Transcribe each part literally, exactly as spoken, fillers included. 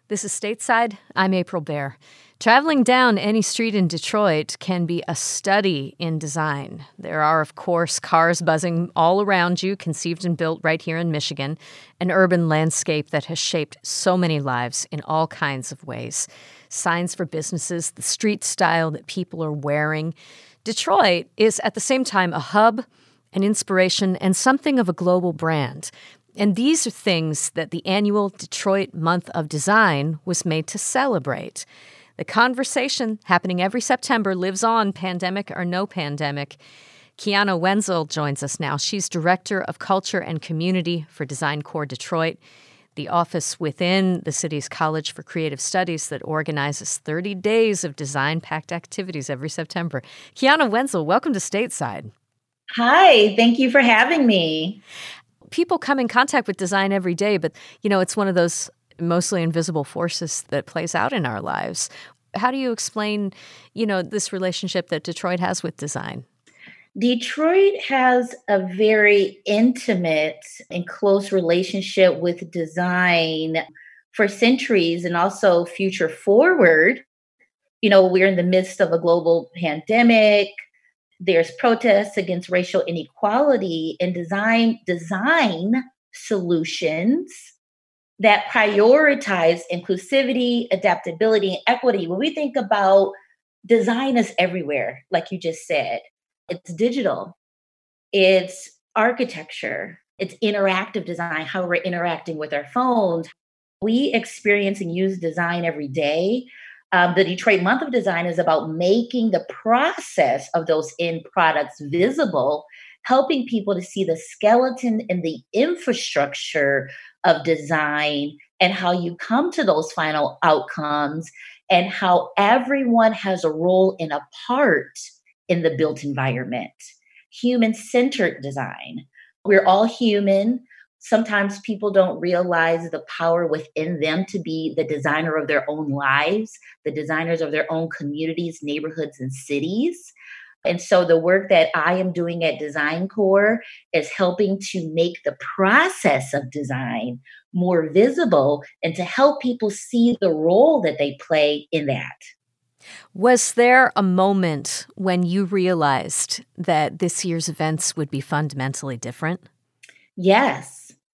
This is Stateside. I'm April Baer. Traveling down any street in Detroit can be a study in design. There are, of course, cars buzzing all around you, conceived and built right here in Michigan, an urban landscape that has shaped so many lives in all kinds of ways. Signs for businesses, the street style that people are wearing. Detroit is at the same time a hub, an inspiration, and something of a global brand. And these are things that the annual Detroit Month of Design was made to celebrate. The conversation happening every September lives on, pandemic or no pandemic. Kiana Wenzel joins us now. She's Director of Culture and Community for Design Corps Detroit, the office within the city's College for Creative Studies that organizes thirty days of design-packed activities every September. Kiana Wenzel, welcome to Stateside. Hi, thank you for having me. People come in contact with design every day, but, you know, it's one of those mostly invisible forces that plays out in our lives. How do you explain, you know, this relationship that Detroit has with design? Detroit has a very intimate and close relationship with design for centuries and also future forward. You know, we're in the midst of a global pandemic. There's protests against racial inequality, and design design solutions that prioritize inclusivity, adaptability, and equity. When we think about design is everywhere, like you just said, it's digital, it's architecture, it's interactive design, how we're interacting with our phones. We experience and use design every day. Um, the Detroit Month of Design is about making the process of those end products visible, helping people to see the skeleton and the infrastructure of design and how you come to those final outcomes and how everyone has a role and a part in the built environment. Human-centered design. We're all human. Sometimes people don't realize the power within them to be the designer of their own lives, the designers of their own communities, neighborhoods, and cities. And so the work that I am doing at Design Corps is helping to make the process of design more visible and to help people see the role that they play in that. Was there a moment when you realized that this year's events would be fundamentally different? Yes.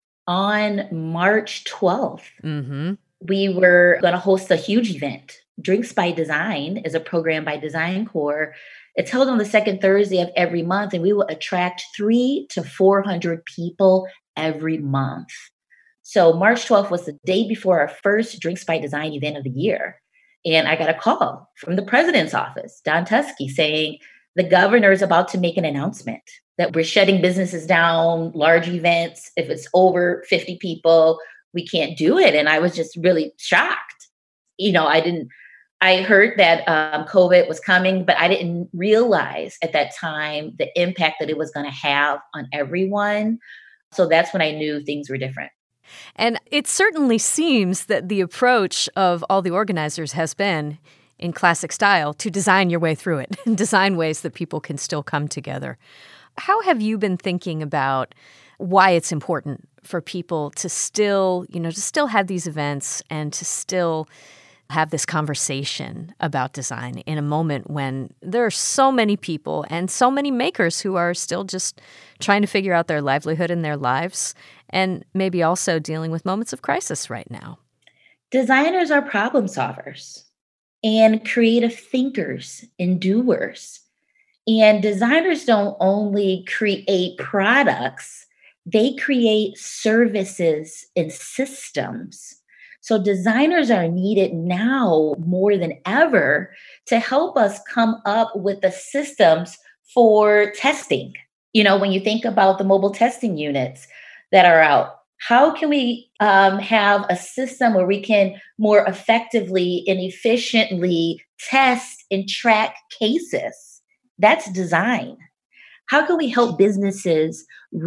On March twelfth, mm-hmm. we were going to host a huge event. Drinks by Design is a program by Design Corps. It's held on the second Thursday of every month, and we will attract three to four hundred people every month. So March twelfth was the day before our first Drinks by Design event of the year. And I got a call from the president's office, Don Tuskey, saying the governor is about to make an announcement that we're shutting businesses down, large events. If it's over fifty people, we can't do it. And I was just really shocked. You know, I didn't, I heard that um, COVID was coming, but I didn't realize at that time the impact that it was going to have on everyone. So that's when I knew things were different. And it certainly seems that the approach of all the organizers has been, in classic style, to design your way through it, design ways that people can still come together. How have you been thinking about why it's important for people to still, you know, to still have these events and to still have this conversation about design in a moment when there are so many people and so many makers who are still just trying to figure out their livelihood and their lives and maybe also dealing with moments of crisis right now? Designers are problem solvers and creative thinkers and doers. And designers don't only create products, they create services and systems. So designers are needed now more than ever to help us come up with the systems for testing. You know, when you think about the mobile testing units that are out, how can we um, have a system where we can more effectively and efficiently test and track cases? That's design. How can we help businesses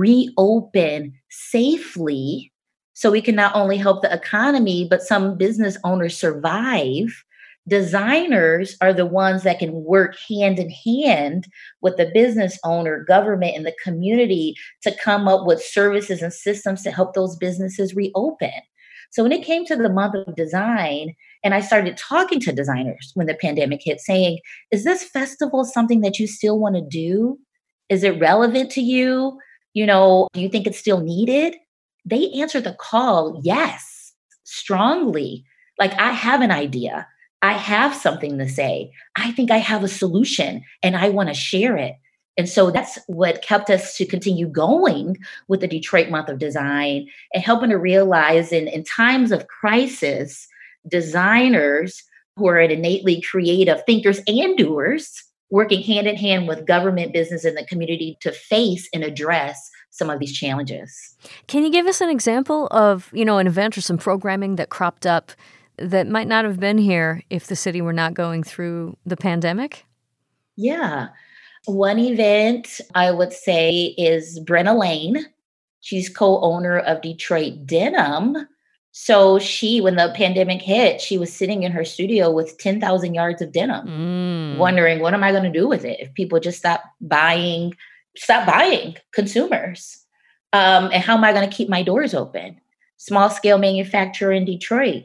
reopen safely so we can not only help the economy, but some business owners survive? Designers are the ones that can work hand in hand with the business owner, government, and the community to come up with services and systems to help those businesses reopen. So when it came to the month of design, and I started talking to designers when the pandemic hit, saying, is this festival something that you still want to do? Is it relevant to you? You know, do you think it's still needed? They answered the call, yes, strongly. Like, I have an idea. I have something to say. I think I have a solution and I want to share it. And so that's what kept us to continue going with the Detroit Month of Design and helping to realize in, in times of crisis, designers who are innately creative thinkers and doers, working hand in hand with government, business, and the community to face and address some of these challenges. Can you give us an example of, you know, an event or some programming that cropped up that might not have been here if the city were not going through the pandemic? Yeah. One event I would say is Brenna Lane. She's co-owner of Detroit Denim. So she, when the pandemic hit, she was sitting in her studio with ten thousand yards of denim, Mm. wondering, what am I going to do with it if people just stop buying, stop buying consumers? Um, and how am I going to keep my doors open? Small scale manufacturer in Detroit.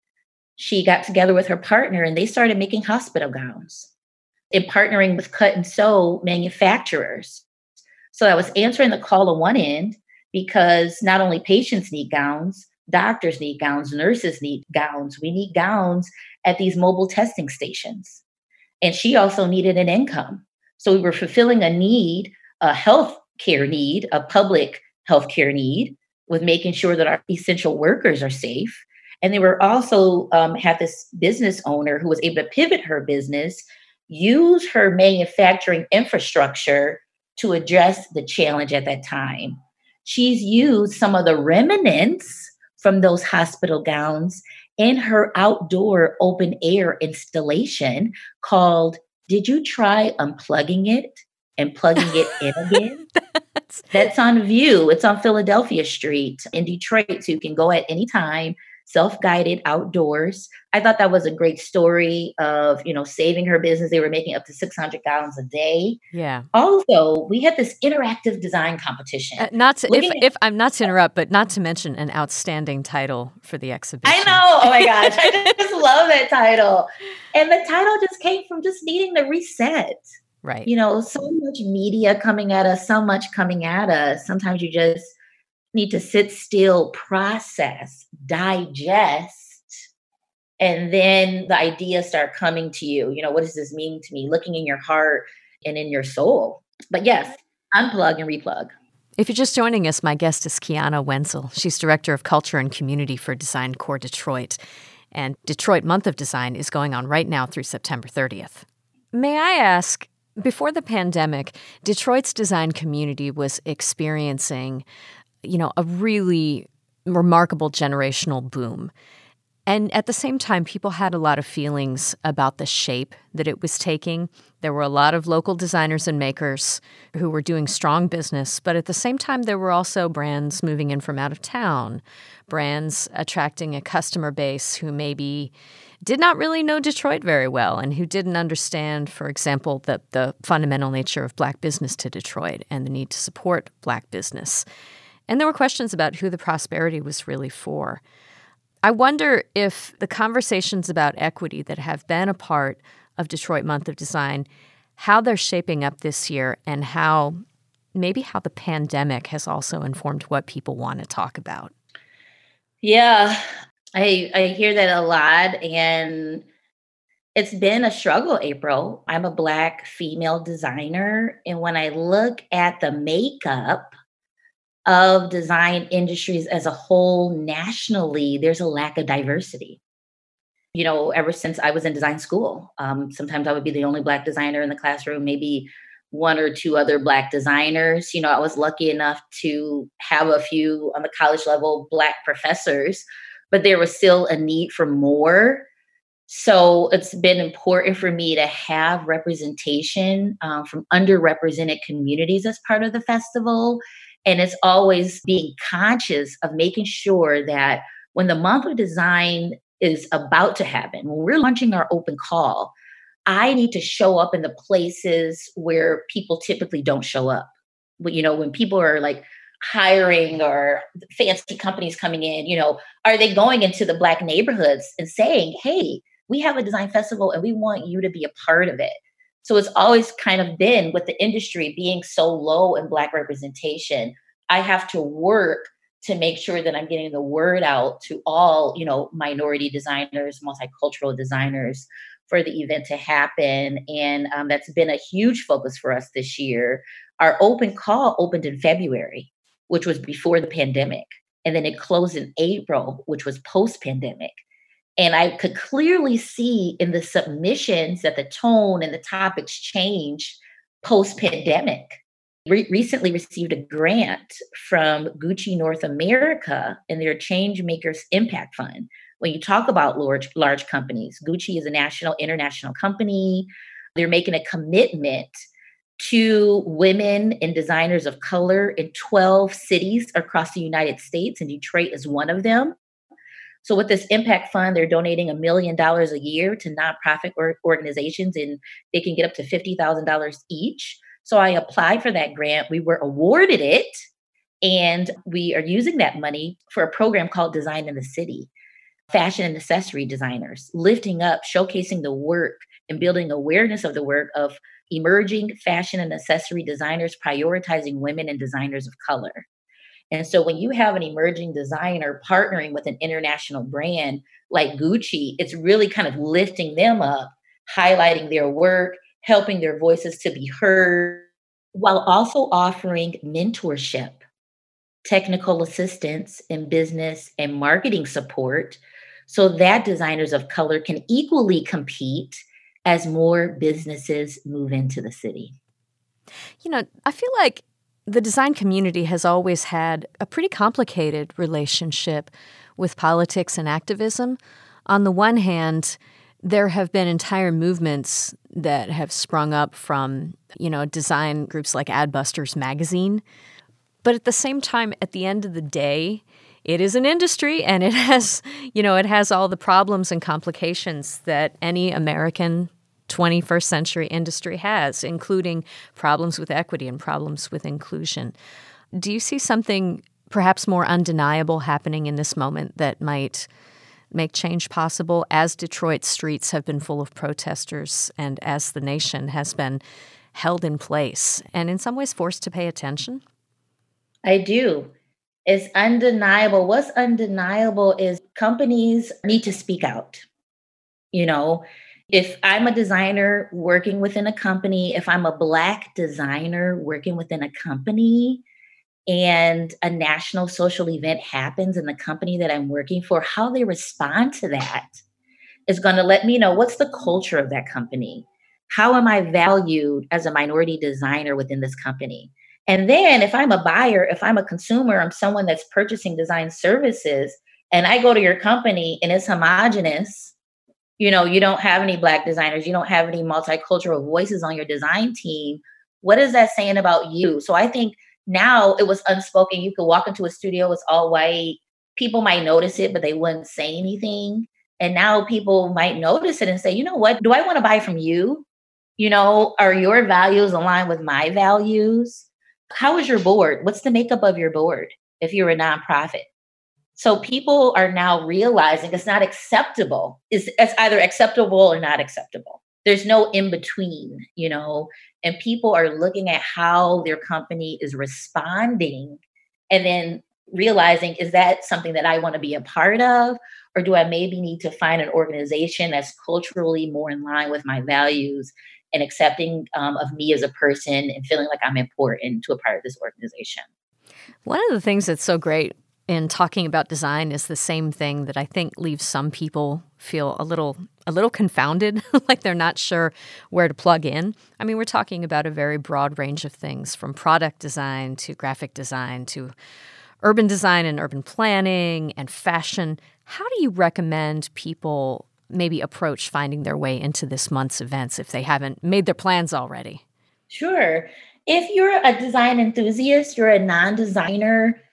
She got together with her partner and they started making hospital gowns and partnering with cut and sew manufacturers. So I was answering the call on one end because not only patients need gowns, doctors need gowns, nurses need gowns. We need gowns at these mobile testing stations. And she also needed an income. So we were fulfilling a need, a health care need, a public health care need, with making sure that our essential workers are safe. And they were also um, had this business owner who was able to pivot her business, use her manufacturing infrastructure to address the challenge at that time. She's used some of the remnants from those hospital gowns in her outdoor open air installation called, Did You Try Unplugging It and Plugging It in Again? That's on view. It's on Philadelphia Street in Detroit. So you can go at any time, self-guided outdoors. I thought that was a great story of, you know, saving her business. They were making up to six hundred gallons a day. Yeah. Also, we had this interactive design competition. Uh, not to, if, at, if I'm not to interrupt, but not to mention an outstanding title for the exhibition. I know. Oh my gosh. I just love that title. And the title just came from just needing to reset. Right. You know, so much media coming at us, so much coming at us. Sometimes you just need to sit still, process, digest, and then the ideas start coming to you. You know, what does this mean to me? Looking in your heart and in your soul. But yes, unplug and replug. If you're just joining us, my guest is Kiana Wenzel. She's Director of Culture and Community for Design Core Detroit. And Detroit Month of Design is going on right now through September thirtieth. May I ask, before the pandemic, Detroit's design community was experiencing, you know, a really remarkable generational boom. And at the same time, people had a lot of feelings about the shape that it was taking. There were a lot of local designers and makers who were doing strong business, but at the same time, there were also brands moving in from out of town, brands attracting a customer base who maybe did not really know Detroit very well and who didn't understand, for example, the, the fundamental nature of Black business to Detroit and the need to support Black business. And there were questions about who the prosperity was really for. I wonder if the conversations about equity that have been a part of Detroit Month of Design, how they're shaping up this year and how maybe how the pandemic has also informed what people want to talk about. Yeah, I I hear that a lot, and it's been a struggle, April. I'm a Black female designer, and when I look at the makeup of design industries as a whole nationally, there's a lack of diversity. You know, ever since I was in design school, um, sometimes I would be the only Black designer in the classroom, maybe one or two other Black designers. You know, I was lucky enough to have a few on the college level Black professors, but there was still a need for more. So it's been important for me to have representation um, from underrepresented communities as part of the festival. And it's always being conscious of making sure that when the month of design is about to happen, when we're launching our open call, I need to show up in the places where people typically don't show up. You know, when people are like, hiring or fancy companies coming in, you know, are they going into the Black neighborhoods and saying, hey, we have a design festival and we want you to be a part of it? So it's always kind of been with the industry being so low in Black representation, I have to work to make sure that I'm getting the word out to all, you know, minority designers, multicultural designers for the event to happen. And um, that's been a huge focus for us this year. Our open call opened in February, which was before the pandemic. And then it closed in April, which was post-pandemic. And I could clearly see in the submissions that the tone and the topics changed post-pandemic. Re- recently received a grant from Gucci North America and their Change Makers Impact Fund. When you talk about large, large companies, Gucci is a national, international company. They're making a commitment to women and designers of color in twelve cities across the United States, and Detroit is one of them. So with this impact fund, they're donating a million dollars a year to nonprofit or organizations, and they can get up to fifty thousand dollars each. So I applied for that grant. We were awarded it, and we are using that money for a program called Design in the City. Fashion and accessory designers, lifting up, showcasing the work and building awareness of the work of emerging fashion and accessory designers, prioritizing women and designers of color. And so when you have an emerging designer partnering with an international brand like Gucci, it's really kind of lifting them up, highlighting their work, helping their voices to be heard, while also offering mentorship, technical assistance, and business and marketing support so that designers of color can equally compete as more businesses move into the city. You know, I feel like the design community has always had a pretty complicated relationship with politics and activism. On the one hand, there have been entire movements that have sprung up from, you know, design groups like Adbusters magazine. But at the same time, at the end of the day, it is an industry, and it has, you know, it has all the problems and complications that any American twenty-first century industry has, including problems with equity and problems with inclusion. Do you see something perhaps more undeniable happening in this moment that might make change possible as Detroit's streets have been full of protesters and as the nation has been held in place and in some ways forced to pay attention? I do. It's undeniable. What's undeniable is companies need to speak out. You know, if I'm a designer working within a company, if I'm a Black designer working within a company, and a national social event happens in the company that I'm working for, how they respond to that is going to let me know what's the culture of that company. How am I valued as a minority designer within this company? And then if I'm a buyer, if I'm a consumer, I'm someone that's purchasing design services, and I go to your company and it's homogenous, you know, you don't have any Black designers, you don't have any multicultural voices on your design team. What is that saying about you? So I think now it was unspoken. You could walk into a studio, it's all white. People might notice it, but they wouldn't say anything. And now people might notice it and say, you know what, do I want to buy from you? You know, are your values aligned with my values? How is your board? What's the makeup of your board if you're a nonprofit? So people are now realizing it's not acceptable. It's, it's either acceptable or not acceptable. There's no in between, you know, and people are looking at how their company is responding and then realizing, is that something that I want to be a part of? Or do I maybe need to find an organization that's culturally more in line with my values and accepting um, of me as a person and feeling like I'm important to a part of this organization? One of the things that's so great in talking about design is the same thing that I think leaves some people feel a little a little confounded, like they're not sure where to plug in. I mean, we're talking about a very broad range of things, from product design to graphic design to urban design and urban planning and fashion. How do you recommend people maybe approach finding their way into this month's events if they haven't made their plans already? Sure. If you're a design enthusiast, you're a non-designer,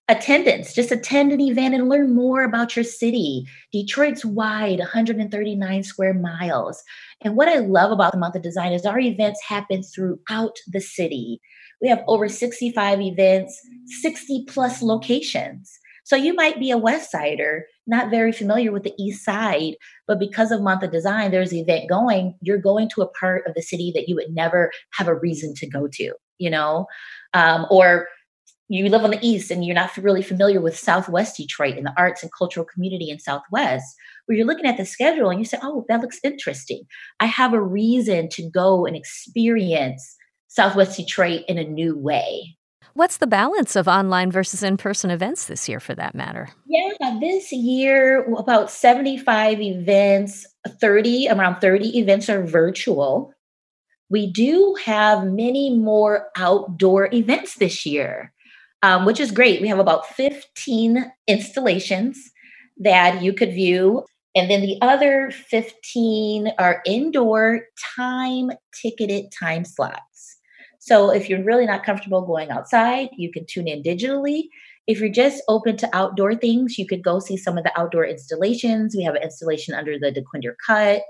attendance. Just attend an event and learn more about your city. Detroit's wide, one hundred thirty-nine square miles. And what I love about the Month of Design is our events happen throughout the city. We have over sixty-five events, sixty plus locations. So you might be a West Sider, not very familiar with the East Side, but because of Month of Design, there's an event going, you're going to a part of the city that you would never have a reason to go to, you know? Um, or you live on the East and you're not really familiar with Southwest Detroit and the arts and cultural community in Southwest, where you're looking at the schedule and you say, oh, that looks interesting. I have a reason to go and experience Southwest Detroit in a new way. What's the balance of online versus in-person events this year, for that matter? Yeah, this year, about seventy-five events, thirty, around thirty events are virtual. We do have many more outdoor events this year, um, which is great. We have about fifteen installations that you could view. And then the other fifteen are indoor time ticketed time slots. So if you're really not comfortable going outside, you can tune in digitally. If you're just open to outdoor things, you could go see some of the outdoor installations. We have an installation under the DeQuinder Cut.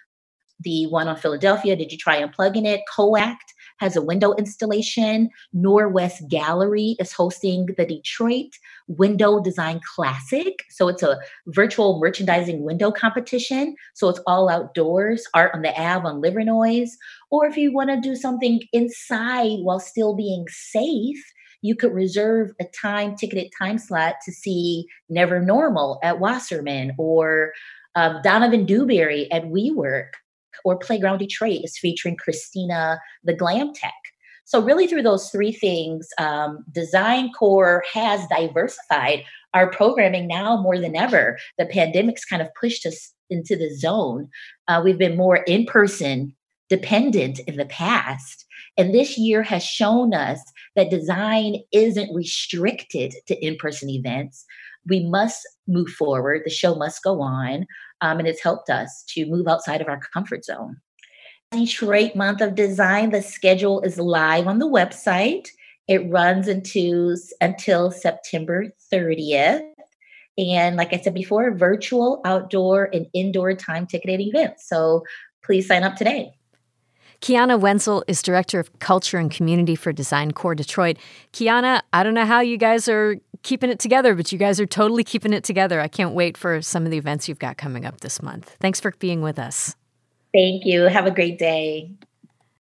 The one on Philadelphia, Did You Try Unplugging It? COACT has a window installation. Norwest Gallery is hosting the Detroit Window Design Classic. So it's a virtual merchandising window competition. So it's all outdoors, art on the Ave on Livernois. Or if you want to do something inside while still being safe, you could reserve a time ticketed time slot to see Never Normal at Wasserman, or um, Donovan Dewberry at WeWork, or Playground Detroit is featuring Christina the Glam Tech. So really through those three things, um, Design Core has diversified our programming now more than ever. The pandemic's kind of pushed us into the zone. Uh, we've been more in-person dependent in the past. And this year has shown us that design isn't restricted to in-person events. We must move forward. The show must go on. Um, and it's helped us to move outside of our comfort zone. Detroit Month of Design, the schedule is live on the website. It runs into, until September thirtieth. And like I said before, virtual, outdoor, and indoor time ticketed events. So please sign up today. Kiana Wenzel is Director of Culture and Community for Design Core Detroit. Kiana, I don't know how you guys are keeping it together, but you guys are totally keeping it together. I can't wait for some of the events you've got coming up this month. Thanks for being with us. Thank you. Have a great day.